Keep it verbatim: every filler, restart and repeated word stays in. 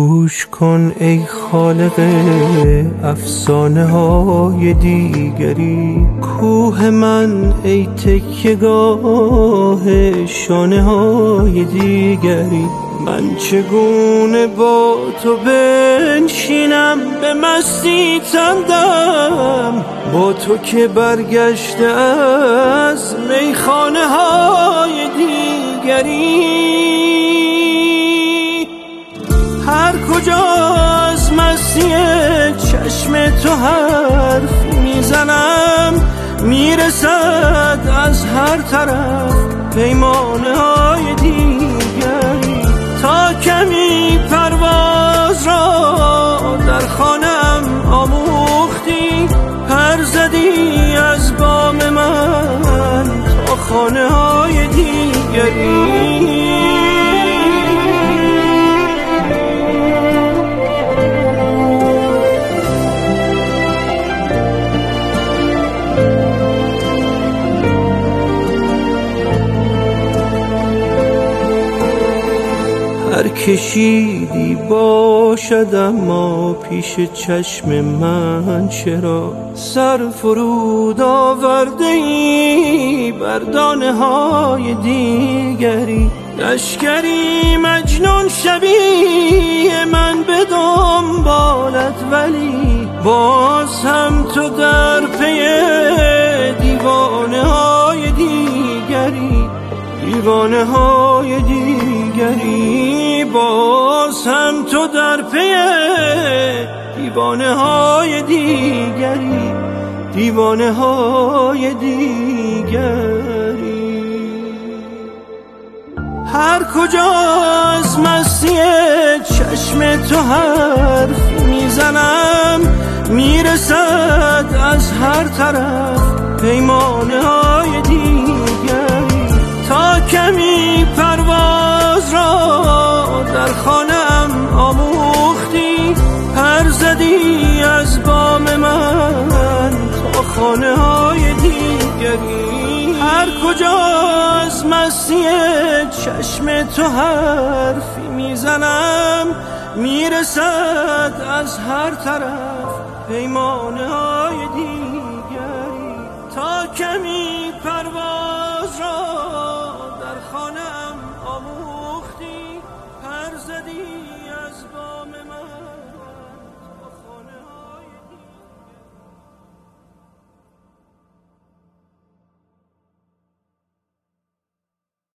گوش کن ای خالق افسانه های دیگری، کوه من ای تکیه‌گاه شانه های دیگری. من چگونه با تو بنشینم به مستی تندم، با تو که برگشته از میخانه های دیگری. هر کجا از مستی چشم تو حرف میزنم، میرسد از هر طرف پیمانه های دیگری. تا کمی پرواز را در خانم آموختی، پر زدی از بام من تا خانه های دیگری. هر کشیدی باشد اما پیش چشم من چرا، سر فرود آورده ای بر دانه های دیگری. لشکری مجنون شبیه من به دنبالت، ولی باز هم تو در پی دیوانه های دیگری. دیوانه های دیگری، باز هم تو در پی دیوانه های دیگری. دیوانه های دیگری. هر کجا از مستی چشم تو حرف میزنم، میرسد از هر طرف پیمانه های دیگری. تا کمی پرواز را در خانم آموختی، پر زدی از بام من تا خانه های دیگری. هر کجا از مستی چشم تو حرفی میزنم، میرسد از هر طرف پیمانه های دیگری. تا کمی